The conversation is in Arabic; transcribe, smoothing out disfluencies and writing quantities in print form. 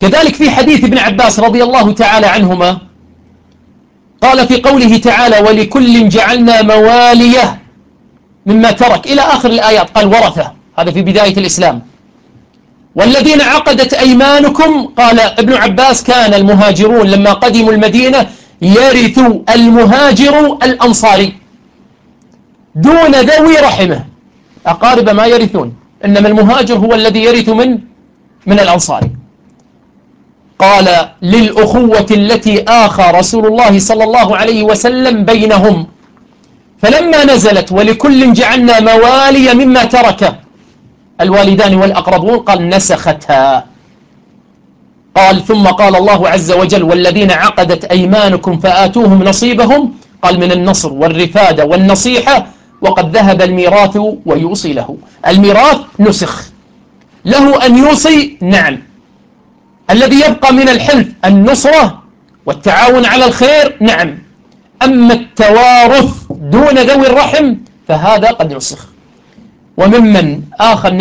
كذلك في حديث ابن عباس رضي الله تعالى عنهما قال في قوله تعالى ولكل جعلنا مواليه مما ترك إلى آخر الآيات، قال ورثة، هذا في بداية الإسلام. والذين عقدت أيمانكم، قال ابن عباس كان المهاجرون لما قدموا المدينة يرث المهاجر الأنصاري دون ذوي رحمه، أقارب ما يرثون، إنما المهاجر هو الذي يرث من الأنصاري. قال للأخوة التي آخى رسول الله صلى الله عليه وسلم بينهم، فلما نزلت ولكل جعلنا موالي مما ترك الوالدان والأقربون قال نسختها. قال ثم قال الله عز وجل والذين عقدت أيمانكم فآتوهم نصيبهم، قال من النصر والرفادة والنصيحة، وقد ذهب الميراث ويوصي له. الميراث نسخ، له أن يوصي نعم، الذي يبقى من الحلف النصرة والتعاون على الخير نعم، أما التوارث دون ذوي الرحم فهذا قد نسخ. وممن آخى